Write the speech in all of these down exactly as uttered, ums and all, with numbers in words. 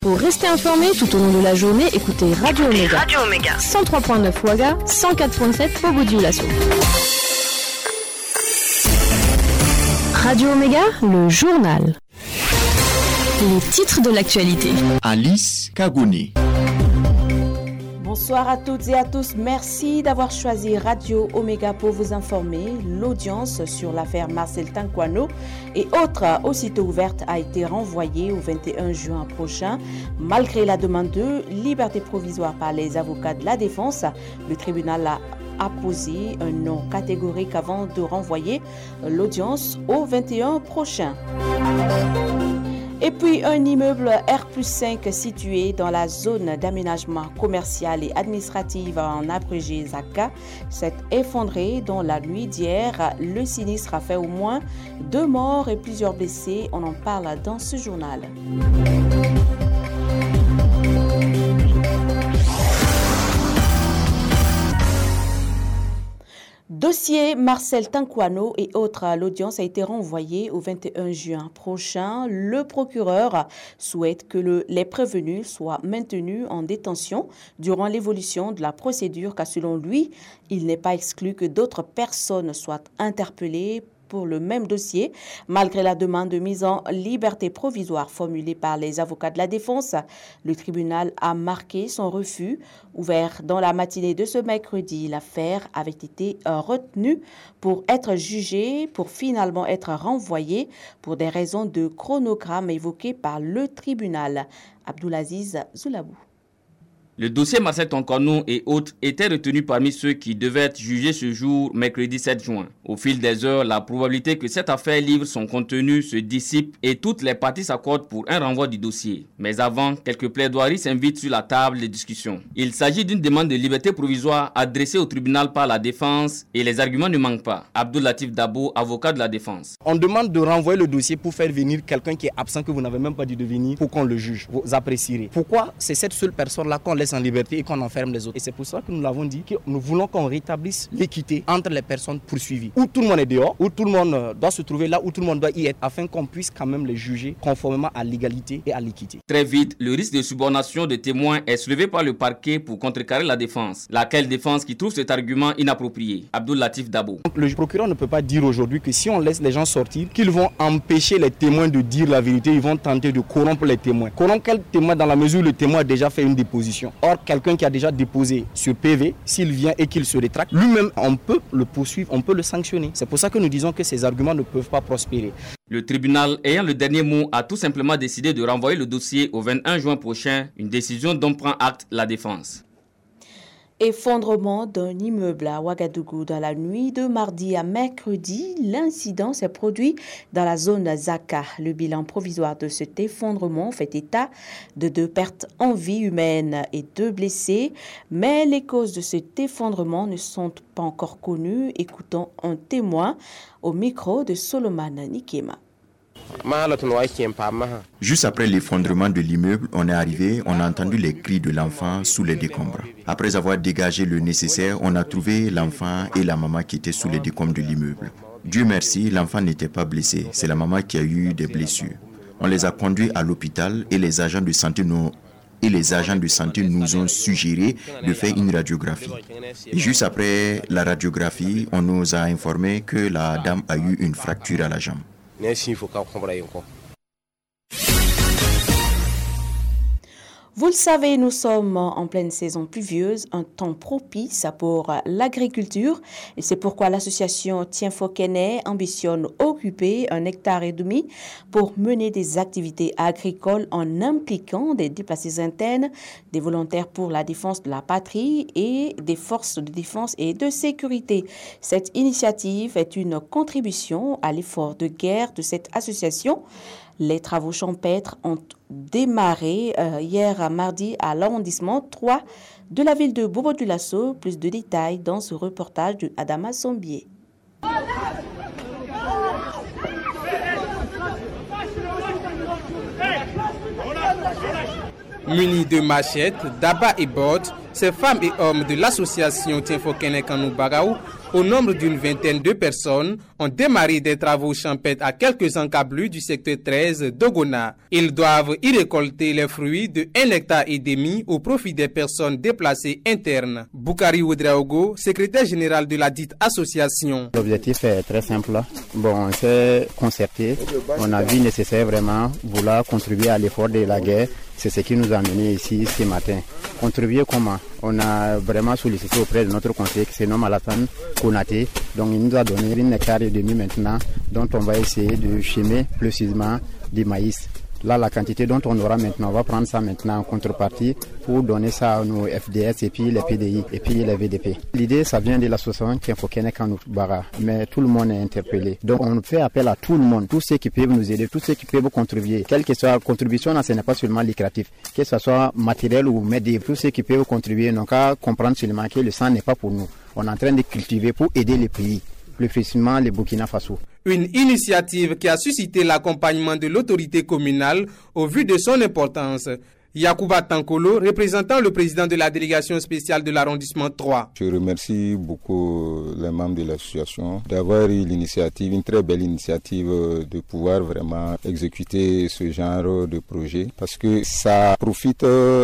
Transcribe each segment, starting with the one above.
Pour rester informé tout au long de la journée, écoutez Radio Omega. Radio Omega. cent trois virgule neuf Ouaga, cent quatre virgule sept Bobo-Dioulasso. Radio Omega, le journal. Les titres de l'actualité. Alice Kagoni. Bonsoir à toutes et à tous. Merci d'avoir choisi Radio Omega pour vous informer. L'audience sur l'affaire Marcel Tankwano et autres aussitôt ouverte a été renvoyée au vingt et un juin prochain. Malgré la demande de liberté provisoire par les avocats de la défense, le tribunal a apposé un non catégorique avant de renvoyer l'audience au vingt et un prochain. Et puis un immeuble R plus cinq situé dans la zone d'aménagement commercial et administratif en abrégé Zaka s'est effondré dans la nuit d'hier. Le sinistre a fait au moins deux morts et plusieurs blessés. On en parle dans ce journal. Dossier Marcel Tankwano et autres, l'audience a été renvoyée au vingt et un juin prochain. Le procureur souhaite que le, les prévenus soient maintenus en détention durant l'évolution de la procédure, car selon lui, il n'est pas exclu que d'autres personnes soient interpellées pour le même dossier. Malgré la demande de mise en liberté provisoire formulée par les avocats de la défense, le tribunal a marqué son refus. Ouvert dans la matinée de ce mercredi, l'affaire avait été retenue pour être jugée, pour finalement être renvoyée pour des raisons de chronogramme évoquées par le tribunal. Abdoulaziz Zoulabou. Le dossier Marcel Tankwano et autres était retenu parmi ceux qui devaient être jugés ce jour, mercredi sept juin. Au fil des heures, la probabilité que cette affaire livre son contenu se dissipe et toutes les parties s'accordent pour un renvoi du dossier. Mais avant, quelques plaidoiries s'invitent sur la table de discussion. Il s'agit d'une demande de liberté provisoire adressée au tribunal par la défense et les arguments ne manquent pas. Abdul Latif Dabo, avocat de la défense. On demande de renvoyer le dossier pour faire venir quelqu'un qui est absent, que vous n'avez même pas dit de venir, pour qu'on le juge. Vous apprécierez. Pourquoi c'est cette seule personne-là qu'on laisse en liberté et qu'on enferme les autres? Et c'est pour ça que nous l'avons dit, que nous voulons qu'on rétablisse l'équité entre les personnes poursuivies. Où tout le monde est dehors, où tout le monde doit se trouver là, où tout le monde doit y être, afin qu'on puisse quand même les juger conformément à l'égalité et à l'équité. Très vite, le risque de subornation de témoins est soulevé par le parquet pour contrecarrer la défense. Laquelle défense qui trouve cet argument inapproprié? Abdul Latif Dabo. Donc, le procureur ne peut pas dire aujourd'hui que si on laisse les gens sortir, qu'ils vont empêcher les témoins de dire la vérité, ils vont tenter de corrompre les témoins. Corrompre quel témoin dans la mesure où le témoin a déjà fait une déposition? Or, quelqu'un qui a déjà déposé sur P V, s'il vient et qu'il se rétracte, lui-même, on peut le poursuivre, on peut le sanctionner. C'est pour ça que nous disons que ces arguments ne peuvent pas prospérer. Le tribunal ayant le dernier mot a tout simplement décidé de renvoyer le dossier au vingt et un juin prochain, une décision dont prend acte la défense. Effondrement d'un immeuble à Ouagadougou dans la nuit de mardi à mercredi. L'incident s'est produit dans la zone Zaka. Le bilan provisoire de cet effondrement fait état de deux pertes en vie humaine et deux blessés. Mais les causes de cet effondrement ne sont pas encore connues. Écoutons un témoin au micro de Solomon Nikema. Juste après l'effondrement de l'immeuble, on est arrivé, on a entendu les cris de l'enfant sous les décombres. Après avoir dégagé le nécessaire, on a trouvé l'enfant et la maman qui étaient sous les décombres de l'immeuble. Dieu merci, l'enfant n'était pas blessé, c'est la maman qui a eu des blessures. On les a conduits à l'hôpital et les agents de santé nous et les agents de santé nous ont suggéré de faire une radiographie. Et juste après la radiographie, on nous a informé que la dame a eu une fracture à la jambe. Vous le savez, nous sommes en pleine saison pluvieuse, un temps propice pour l'agriculture. Et c'est pourquoi l'association Tienfokene ambitionne occuper un hectare et demi pour mener des activités agricoles en impliquant des déplacés internes, des volontaires pour la défense de la patrie et des forces de défense et de sécurité. Cette initiative est une contribution à l'effort de guerre de cette association. Les travaux champêtres ont démarré euh, hier mardi à l'arrondissement trois de la ville de Bobo-Dioulasso. Plus de détails dans ce reportage de Adama Sombier. Munis de machettes, d'abats et bottes, ces femmes et hommes de l'association Tienfokene Kanou Baraou, au nombre d'une vingtaine de personnes, ont démarré des travaux champêtres à quelques encablures du secteur treize d'Ogona. Ils doivent y récolter les fruits de un hectare et demi au profit des personnes déplacées internes. Boukari Ouedraogo, secrétaire général de la dite association. L'objectif est très simple. Bon, on s'est concerté. On a vu nécessaire vraiment vouloir contribuer à l'effort de la guerre. C'est ce qui nous a amené ici ce matin. Contribuer comment? On a vraiment sollicité auprès de notre conseiller qui se nomme Alassane Konaté. Donc il nous a donné une hectare et demi maintenant dont on va essayer de chimer précisément du maïs. Là, la quantité dont on aura maintenant, on va prendre ça maintenant en contrepartie pour donner ça à nos F D S et puis les P D I et puis les V D P. L'idée, ça vient de l'association Kienfokene Kanubara, mais tout le monde est interpellé. Donc, on fait appel à tout le monde, tous ceux qui peuvent nous aider, tous ceux qui peuvent contribuer. Quelle que soit la contribution, ce n'est pas seulement lucratif, que ce soit matériel ou médical, tous ceux qui peuvent contribuer n'ont qu'à comprendre seulement que le sang n'est pas pour nous. On est en train de cultiver pour aider les pays, plus précisément les Burkina Faso. Une initiative qui a suscité l'accompagnement de l'autorité communale au vu de son importance. Yacouba Tankolo, représentant le président de la délégation spéciale de l'arrondissement trois. Je remercie beaucoup les membres de l'association d'avoir eu l'initiative, une très belle initiative de pouvoir vraiment exécuter ce genre de projet parce que ça profite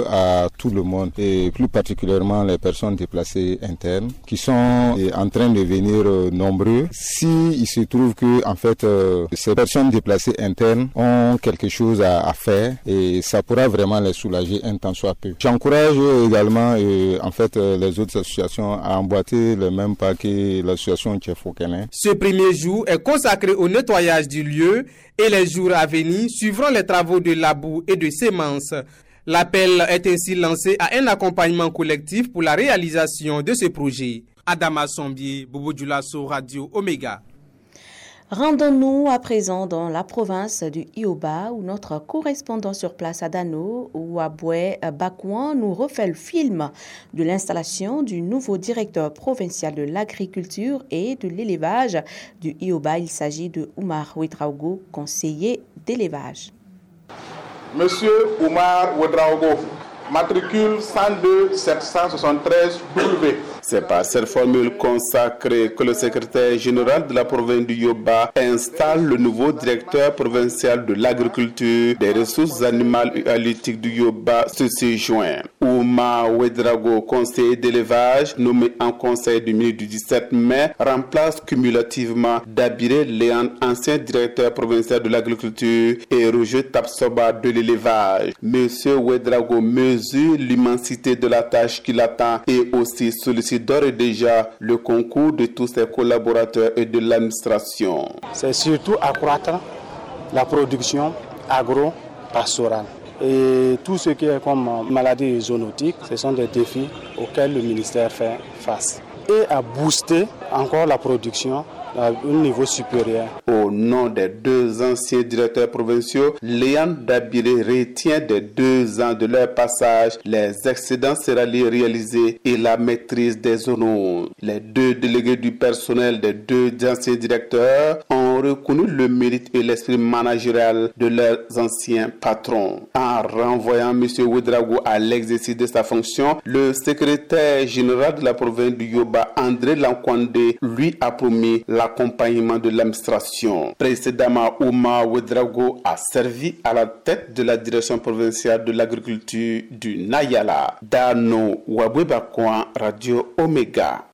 à tout le monde et plus particulièrement les personnes déplacées internes qui sont en train de venir nombreux. Si il se trouve que en fait ces personnes déplacées internes ont quelque chose à, à faire et ça pourra vraiment les soulager un temps soit peu. J'encourage également euh, en fait euh, les autres associations à emboîter le même pas que l'association Kienfokene. Ce premier jour est consacré au nettoyage du lieu et les jours à venir suivront les travaux de labour et de sémence. L'appel est ainsi lancé à un accompagnement collectif pour la réalisation de ce projet. Adama Sombier, Bobo Djoulasso, Radio Omega. Rendons-nous à présent dans la province du Ioba où notre correspondant sur place à Dano, Ouaboué Bakouan, nous refait le film de l'installation du nouveau directeur provincial de l'agriculture et de l'élevage du Ioba. Il s'agit de Oumar Ouedraogo, conseiller d'élevage. Monsieur Oumar Ouedraogo, matricule cent deux sept cent soixante-treize W. C'est par cette formule consacrée que le secrétaire général de la province du Yoba installe le nouveau directeur provincial de l'agriculture, des ressources animales et halieutiques du Yoba ce six juin. Oumar Ouedraogo, conseiller d'élevage, nommé en conseil du ministre du dix-sept mai, remplace cumulativement Dabiré Léand, ancien directeur provincial de l'agriculture, et Roger Tapsoba de l'élevage. Monsieur Ouedraogo mesure l'immensité de la tâche qui l'attend et aussi sollicite d'ores et déjà le concours de tous ses collaborateurs et de l'administration. C'est surtout accroître la production agro-pastorale. Et tout ce qui est comme maladie zoonotique, ce sont des défis auxquels le ministère fait face. Et à booster encore la production à un niveau supérieur. Au nom des deux anciens directeurs provinciaux, Léand Dabiré retient des deux ans de leur passage les excédents céréaliers réalisés et la maîtrise des zones. Les deux délégués du personnel des deux anciens directeurs ont reconnu le mérite et l'esprit managérial de leurs anciens patrons. En renvoyant M. Ouedraogo à l'exercice de sa fonction, le secrétaire général de la province du Yoba, André Lankwandé, lui a promis la l'accompagnement de l'administration. Précédemment, Oumar Ouedraogo a servi à la tête de la direction provinciale de l'agriculture du Nayala. Dano Ouaboué Bakouan, Radio Omega.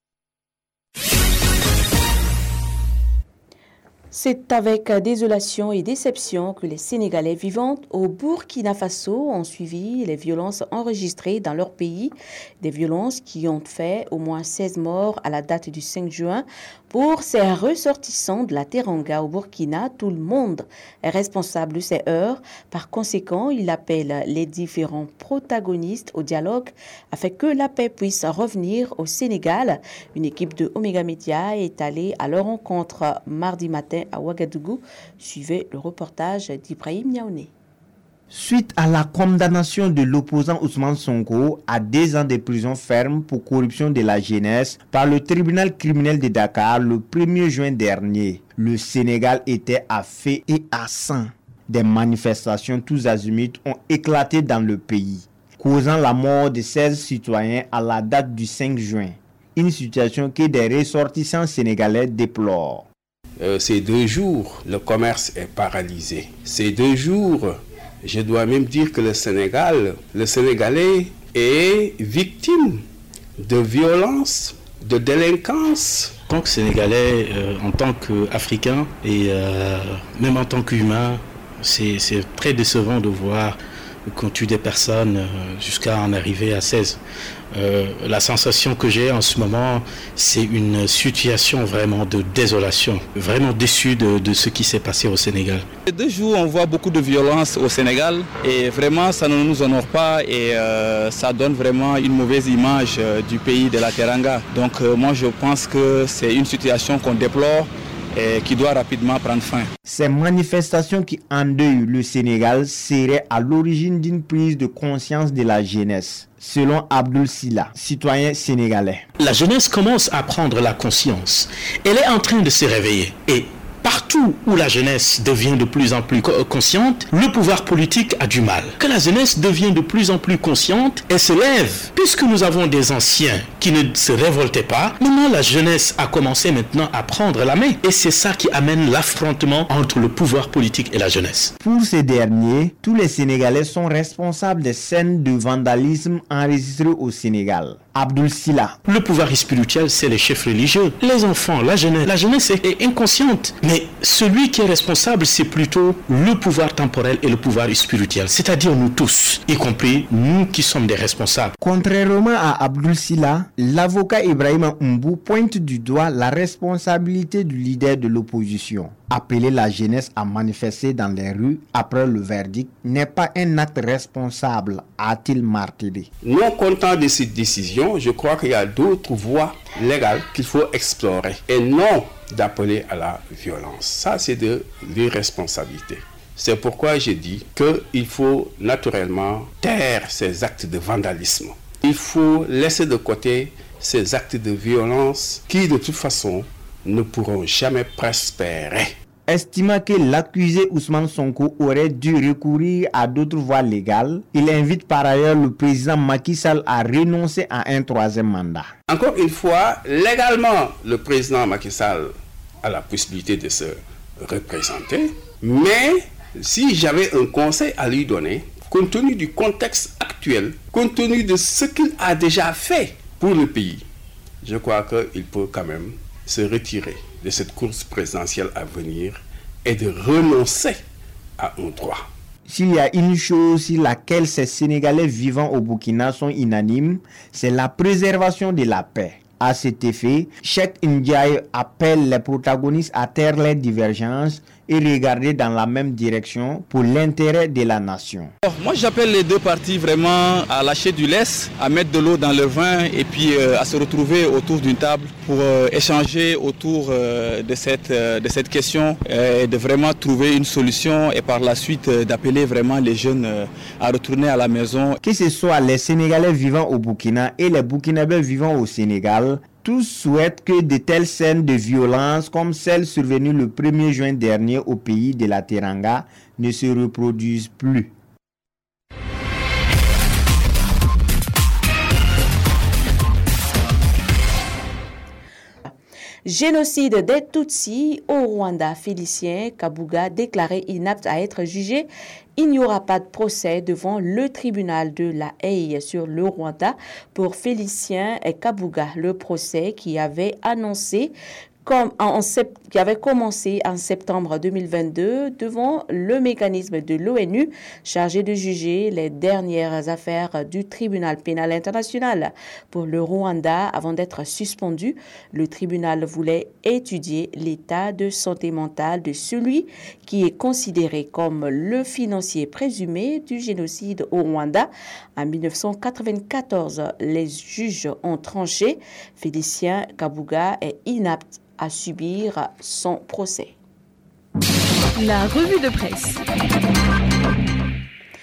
C'est avec désolation et déception que les Sénégalais vivant au Burkina Faso ont suivi les violences enregistrées dans leur pays, des violences qui ont fait au moins seize morts à la date du cinq juin. Pour ces ressortissants de la Teranga au Burkina, tout le monde est responsable de ces heurts. Par conséquent, il appelle les différents protagonistes au dialogue afin que la paix puisse revenir au Sénégal. Une équipe de Omega Media est allée à leur rencontre mardi matin à Ouagadougou. Suivez le reportage d'Ibrahim Niaoné. Suite à la condamnation de l'opposant Ousmane Sonko à deux ans de prison ferme pour corruption de la jeunesse par le tribunal criminel de Dakar le premier juin dernier, le Sénégal était à feu et à sang. Des manifestations tous azimuts ont éclaté dans le pays, causant la mort de seize citoyens à la date du cinq juin. Une situation que des ressortissants sénégalais déplorent. euh, ces deux jours, le commerce est paralysé. Ces deux jours, je dois même dire que le Sénégal, le Sénégalais est victime de violence, de délinquance. En tant que Sénégalais, euh, en tant qu'Africain et euh, même en tant qu'humain, c'est, c'est très décevant de voir qu'on tue des personnes euh, jusqu'à en arriver à seize. Euh, la sensation que j'ai en ce moment, c'est une situation vraiment de désolation, vraiment déçu de, de ce qui s'est passé au Sénégal. Les deux jours, on voit beaucoup de violence au Sénégal et vraiment ça ne nous honore pas et euh, ça donne vraiment une mauvaise image euh, du pays de la Teranga. Donc euh, moi je pense que c'est une situation qu'on déplore et qui doit rapidement prendre fin. Ces manifestations qui endeuillent le Sénégal seraient à l'origine d'une prise de conscience de la jeunesse, selon Abdoul Sila, citoyen sénégalais. La jeunesse commence à prendre la conscience. Elle est en train de se réveiller. Et partout où la jeunesse devient de plus en plus consciente, le pouvoir politique a du mal. Que la jeunesse devient de plus en plus consciente, elle se lève. Puisque nous avons des anciens qui ne se révoltaient pas, maintenant la jeunesse a commencé maintenant à prendre la main. Et c'est ça qui amène l'affrontement entre le pouvoir politique et la jeunesse. Pour ces derniers, tous les Sénégalais sont responsables des scènes de vandalisme enregistrées au Sénégal. Abdoul Sila. Le pouvoir spirituel, c'est les chefs religieux, les enfants, la jeunesse. La jeunesse est inconsciente. Mais celui qui est responsable, c'est plutôt le pouvoir temporel et le pouvoir spirituel. C'est-à-dire nous tous, y compris nous qui sommes des responsables. Contrairement à Abdoul Sila, l'avocat Ibrahima Mbou pointe du doigt la responsabilité du leader de l'opposition. Appeler la jeunesse à manifester dans les rues après le verdict n'est pas un acte responsable, a-t-il martelé. Non content de cette décision, je crois qu'il y a d'autres voies légales qu'il faut explorer et non d'appeler à la violence. Ça, c'est de l'irresponsabilité. C'est pourquoi j'ai dit qu'il faut naturellement taire ces actes de vandalisme. Il faut laisser de côté ces actes de violence qui, de toute façon, ne pourront jamais prospérer. Estimant que l'accusé Ousmane Sonko aurait dû recourir à d'autres voies légales, il invite par ailleurs le président Macky Sall à renoncer à un troisième mandat. Encore une fois, légalement, le président Macky Sall a la possibilité de se représenter, mais si j'avais un conseil à lui donner, compte tenu du contexte actuel, compte tenu de ce qu'il a déjà fait pour le pays, je crois qu'il peut quand même se retirer de cette course présidentielle à venir et de renoncer à un droit. S'il y a une chose sur laquelle ces Sénégalais vivant au Burkina sont unanimes, c'est la préservation de la paix. À cet effet, Cheikh Ndiaye appelle les protagonistes à taire les divergences et regarder dans la même direction pour l'intérêt de la nation. Moi, j'appelle les deux parties vraiment à lâcher du lest, à mettre de l'eau dans le vin et puis euh, à se retrouver autour d'une table pour euh, échanger autour euh, de, cette, euh, de cette question euh, et de vraiment trouver une solution et par la suite euh, d'appeler vraiment les jeunes euh, à retourner à la maison. Que ce soit les Sénégalais vivant au Burkina et les Burkinabés vivant au Sénégal, tous souhaitent que de telles scènes de violence comme celle survenue le premier juin dernier au pays de la Teranga ne se reproduisent plus. Génocide des Tutsis au Rwanda. Félicien Kabuga déclaré inapte à être jugé. Il n'y aura pas de procès devant le tribunal de La Haye sur le Rwanda pour Félicien Kabuga. Le procès qui avait annoncé Comme en, qui avait commencé en septembre deux mille vingt-deux devant le mécanisme de l'ONU chargé de juger les dernières affaires du tribunal pénal international pour le Rwanda avant d'être suspendu. Le tribunal voulait étudier l'état de santé mentale de celui qui est considéré comme le financier présumé du génocide au Rwanda. En mille neuf cent quatre-vingt-quatorze, les juges ont tranché. Félicien Kabuga est inapte à subir son procès. La revue de presse.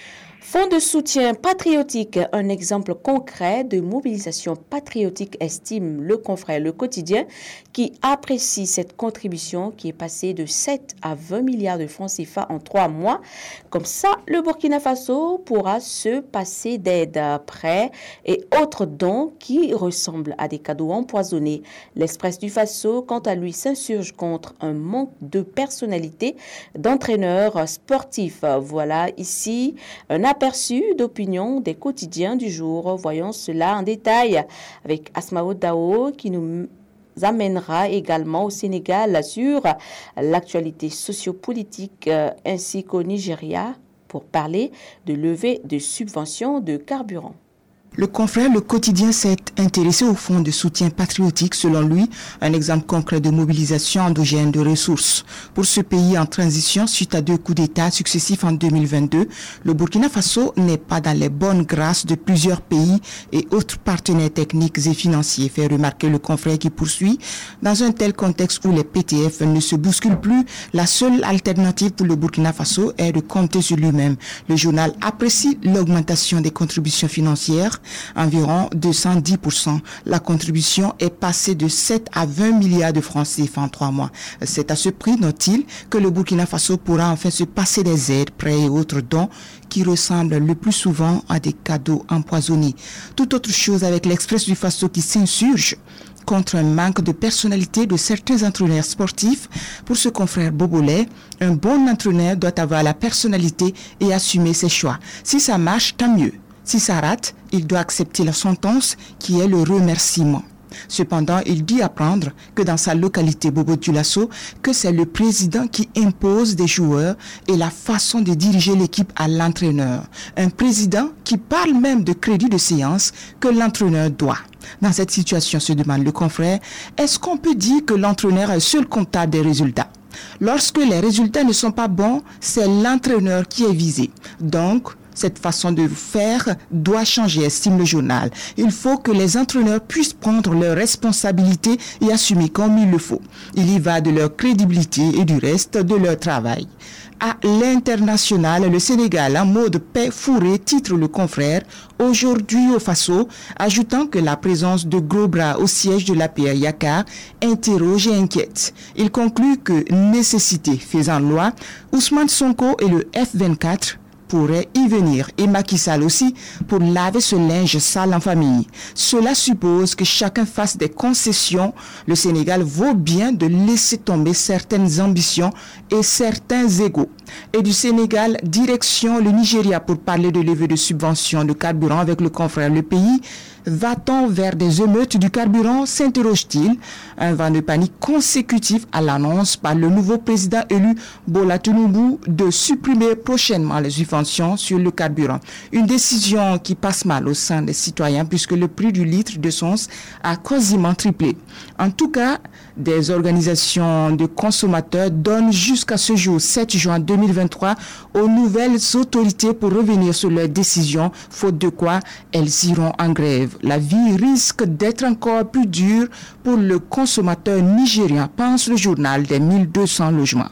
Fonds de soutien patriotique, un exemple concret de mobilisation patriotique, estime le confrère Le Quotidien, qui apprécie cette contribution qui est passée de sept à vingt milliards de francs C F A en trois mois. Comme ça, le Burkina Faso pourra se passer d'aide, prêts et autres dons qui ressemblent à des cadeaux empoisonnés. L'Express du Faso, quant à lui, s'insurge contre un manque de personnalité d'entraîneurs sportifs. Voilà ici un aperçu d'opinion des quotidiens du jour. Voyons cela en détail avec Asmao Dao qui nous amènera également au Sénégal sur l'actualité sociopolitique ainsi qu'au Nigeria pour parler de levée de subventions de carburant. Le confrère Le Quotidien s'est intéressé au fonds de soutien patriotique, selon lui, un exemple concret de mobilisation endogène de ressources. Pour ce pays en transition suite à deux coups d'État successifs en deux mille vingt-deux, le Burkina Faso n'est pas dans les bonnes grâces de plusieurs pays et autres partenaires techniques et financiers, fait remarquer le confrère qui poursuit. Dans un tel contexte où les P T F ne se bousculent plus, la seule alternative pour le Burkina Faso est de compter sur lui-même. Le journal apprécie l'augmentation des contributions financières, environ deux cent dix pour cent. La contribution est passée de sept à vingt milliards de francs C F A en trois mois. C'est à ce prix, note-t-il, que le Burkina Faso pourra enfin se passer des aides, prêts et autres dons qui ressemblent le plus souvent à des cadeaux empoisonnés. Tout autre chose avec l'Express du Faso qui s'insurge contre un manque de personnalité de certains entraîneurs sportifs. Pour ce confrère Bobolais, un bon entraîneur doit avoir la personnalité et assumer ses choix. Si ça marche, tant mieux. Si ça rate, il doit accepter la sentence qui est le remerciement. Cependant, il dit apprendre que dans sa localité Bobo Dioulasso, que c'est le président qui impose des joueurs et la façon de diriger l'équipe à l'entraîneur. Un président qui parle même de crédit de séance que l'entraîneur doit. Dans cette situation, se demande le confrère, est-ce qu'on peut dire que l'entraîneur est seul comptable des résultats? Lorsque les résultats ne sont pas bons, c'est l'entraîneur qui est visé. Donc, cette façon de faire doit changer, estime le journal. Il faut que les entraîneurs puissent prendre leurs responsabilités et assumer comme il le faut. Il y va de leur crédibilité et du reste de leur travail. À l'international, le Sénégal en mode paix fourré, titre le confrère, aujourd'hui au Faso, ajoutant que la présence de gros bras au siège de l'A P R Yakar interroge et inquiète. Il conclut que nécessité faisant loi, Ousmane Sonko et le F vingt-quatre pourrait y venir et Macky Sall aussi pour laver ce linge sale en famille. Cela suppose que chacun fasse des concessions. Le Sénégal vaut bien de laisser tomber certaines ambitions et certains égos. Et du Sénégal, direction le Nigeria pour parler de levée de subventions de carburant avec le confrère Le Pays. Va-t-on vers des émeutes du carburant, s'interroge-t-il. Un vent de panique consécutif à l'annonce par le nouveau président élu Bola Tinubu de supprimer prochainement les subventions sur le carburant. Une décision qui passe mal au sein des citoyens puisque le prix du litre d'essence a quasiment triplé. En tout cas, des organisations de consommateurs donnent jusqu'à ce jour, sept juin deux mille vingt-trois, aux nouvelles autorités pour revenir sur leurs décisions, faute de quoi elles iront en grève. La vie risque d'être encore plus dure pour le consommateur nigérien, pense le journal des mille deux cents logements.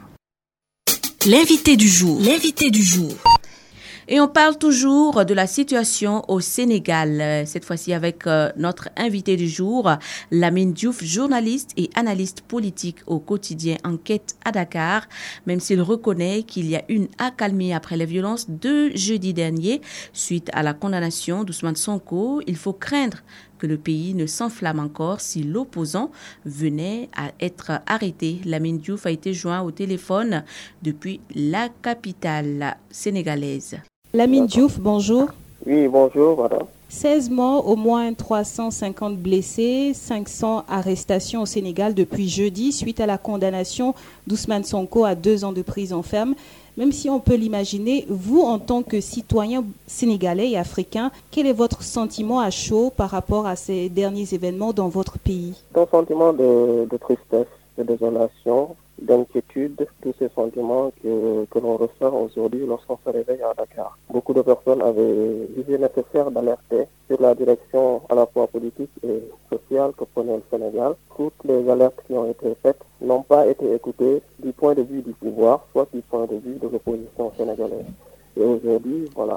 L'invité du jour. L'invité du jour. Et on parle toujours de la situation au Sénégal, cette fois-ci avec euh, notre invité du jour, Lamine Diouf, journaliste et analyste politique au quotidien Enquête à Dakar. Même s'il reconnaît qu'il y a une accalmie après les violences de jeudi dernier, suite à la condamnation d'Ousmane Sonko, il faut craindre que le pays ne s'enflamme encore si l'opposant venait à être arrêté. Lamine Diouf a été joint au téléphone depuis la capitale sénégalaise. Lamine Diouf, bonjour. Oui, bonjour, madame. seize morts, au moins trois cent cinquante blessés, cinq cents arrestations au Sénégal depuis jeudi suite à la condamnation d'Ousmane Sonko à deux ans de prison ferme. Même si on peut l'imaginer, vous, en tant que citoyen sénégalais et africain, quel est votre sentiment à chaud par rapport à ces derniers événements dans votre pays? Un sentiment de, de tristesse, de désolation, d'inquiétude, tous ces sentiments que, que l'on ressent aujourd'hui lorsqu'on se réveille à Dakar. Beaucoup de personnes avaient jugé nécessaire d'alerter sur la direction à la fois politique et sociale que prenait le Sénégal. Toutes les alertes qui ont été faites n'ont pas été écoutées du point de vue du pouvoir, soit du point de vue de l'opposition sénégalaise. Et aujourd'hui, voilà,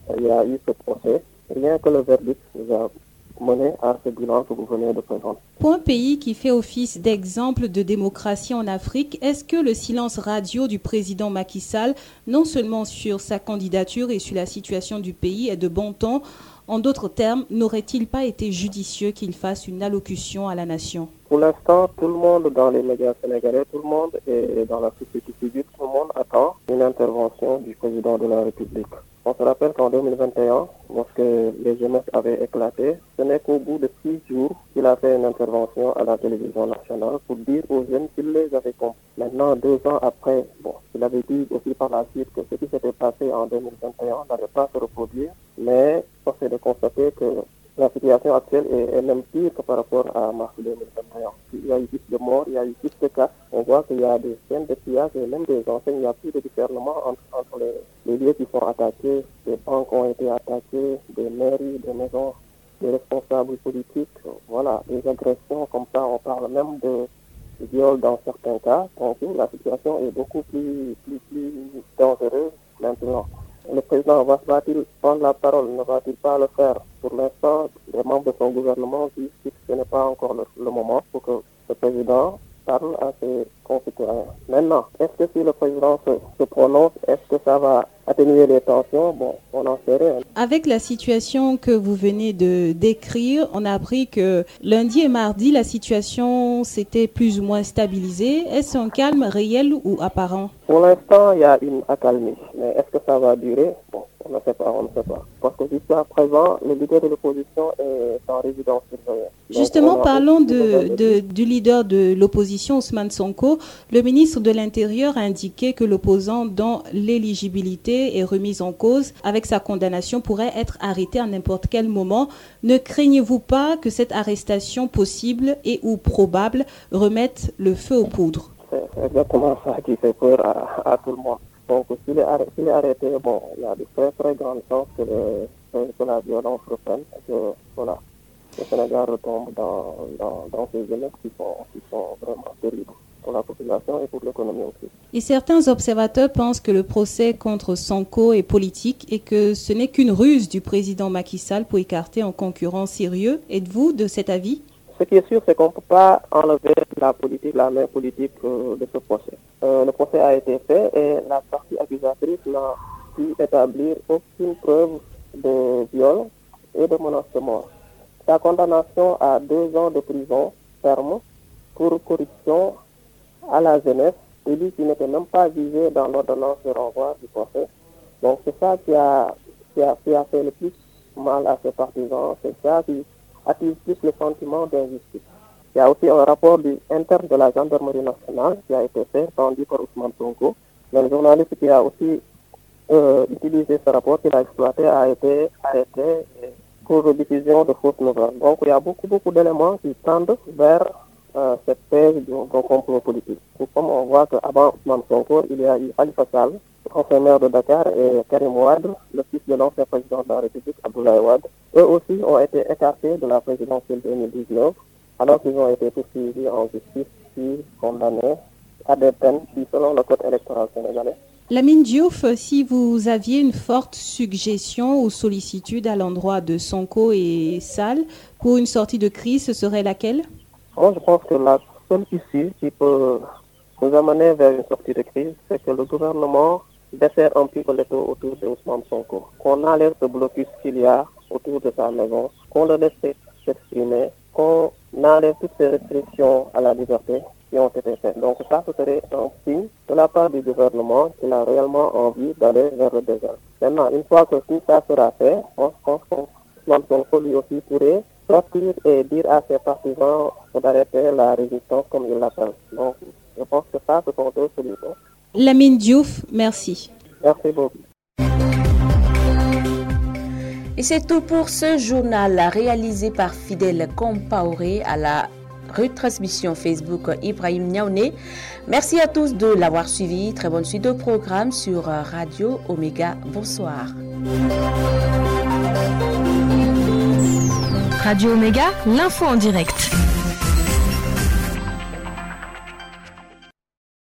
il y a eu ce procès. Rien que le verdict nous a mené à ce bilan que vous venez de présenter. Pour un pays qui fait office d'exemple de démocratie en Afrique, est-ce que le silence radio du président Macky Sall, non seulement sur sa candidature et sur la situation du pays, est de bon ton? En d'autres termes, n'aurait-il pas été judicieux qu'il fasse une allocution à la nation? Pour l'instant, tout le monde dans les médias sénégalais, tout le monde est dans la société civile, tout le monde attend une intervention du président de la République. On se rappelle qu'en deux mille vingt et un, lorsque les jeunesses avaient éclaté, ce n'est qu'au bout de six jours qu'il a fait une intervention à la télévision nationale pour dire aux jeunes qu'il les avait compris. Maintenant, deux ans après, bon, il avait dit aussi par la suite que ce qui s'était passé en deux mille vingt et un n'allait pas se reproduire, mais force est de constater que la situation actuelle est, est même pire que par rapport à mars deux mille vingt et un. Il y a eu plus de morts, il y a eu plus de cas. On voit qu'il y a des scènes de pillage et même des enseignes. Il n'y a plus de discernement entre, entre les, les lieux qui sont attaqués. Des banques ont été attaquées, des mairies, des maisons, des responsables politiques. Voilà, des agressions comme ça. On parle même de viols dans certains cas. Donc la situation est beaucoup plus, plus, plus dangereuse maintenant. Le président va-t-il prendre la parole? Ne va-t-il pas le faire? Pour l'instant, les membres de son gouvernement disent que ce n'est pas encore le, le moment pour que le président parle à ses concitoyens. Maintenant, est-ce que si le président se, se prononce, est-ce que ça va atténuer les tensions? Bon, on n'en sait rien. Avec la situation que vous venez de décrire, on a appris que lundi et mardi, la situation s'était plus ou moins stabilisée. Est-ce un calme réel ou apparent? Pour l'instant, il y a une accalmie. Mais est-ce que ça va durer? Bon, on ne sait pas, on ne sait pas. Parce que jusqu'à présent, le leader de l'opposition est en résidence surveillée. Justement, parlons de, de, du leader de l'opposition, Ousmane Sonko. Le ministre de l'Intérieur a indiqué que l'opposant dont l'éligibilité est remise en cause avec sa condamnation pourrait être arrêté à n'importe quel moment. Ne craignez-vous pas que cette arrestation possible et ou probable remette le feu aux poudres? C'est exactement ça qui fait peur à, à tout le monde. Donc, s'il est arrêté, s'il est arrêté, bon, il y a de très très grandes chances que, le, que la violence reprenne et que, voilà, le Sénégal retombe dans, dans, dans ces émeutes qui sont, qui sont vraiment terribles pour la population et pour l'économie aussi. Et certains observateurs pensent que le procès contre Sonko est politique et que ce n'est qu'une ruse du président Macky Sall pour écarter un concurrent sérieux. Êtes-vous de cet avis? Ce qui est sûr, c'est qu'on ne peut pas enlever la politique, la main politique euh, de ce procès. Euh, le procès a été fait et la partie accusatrice n'a pu établir aucune preuve de viol et de menace de mort. Sa condamnation à deux ans de prison ferme pour corruption à la jeunesse, celui qui n'était même pas visé dans l'ordonnance de renvoi du procès. Donc c'est ça qui a, qui a, qui a fait le plus mal à ses partisans, c'est ça qui attise plus le sentiment d'injustice. Il y a aussi un rapport du interne de la gendarmerie nationale qui a été fait, rendu par Ousmane Sonko. Mais le journaliste qui a aussi euh, utilisé ce rapport, qu'il a exploité, a été arrêté pour diffusion de fausses nouvelles. Donc il y a beaucoup, beaucoup d'éléments qui tendent vers euh, cette thèse d'un complot politique. Et comme on voit qu'avant Ousmane Sonko, il y a eu Khalifa Sall, ancien maire de Dakar, et Karim Wade, le fils de l'ancien président de la République, Abdoulaye Wade. Eux aussi ont été écartés de la présidentielle deux mille dix-neuf, alors qu'ils ont été poursuivis en justice puis condamnés à des peines qui, selon le code électoral sénégalais. Lamine Diouf, si vous aviez une forte suggestion ou sollicitude à l'endroit de Sonko et Sall pour une sortie de crise, ce serait laquelle? Moi, je pense que la seule issue qui peut nous amener vers une sortie de crise, c'est que le gouvernement desserre un peu l'étau autour de Ousmane Sonko, qu'on enlève ce blocus qu'il y a autour de sa maison, qu'on le laisse s'exprimer, qu'on enlève toutes ces restrictions à la liberté qui ont été faites. Donc ça, ce serait un signe de la part du gouvernement qu'il a réellement envie d'aller vers le désert. Maintenant, une fois que tout ça sera fait, on pense qu'Ousmane Sonko lui aussi pourrait sortir et dire à ses partisans d'arrêter la résistance comme il l'appelle. Donc je pense que ça, ce sont deux solutions. Lamine Diouf, merci. Merci beaucoup. Et c'est tout pour ce journal réalisé par Fidèle Compaoré à la retransmission Facebook Ibrahim Niaoune. Merci à tous de l'avoir suivi. Très bonne suite de programme sur Radio Omega. Bonsoir. Radio Omega, l'info en direct.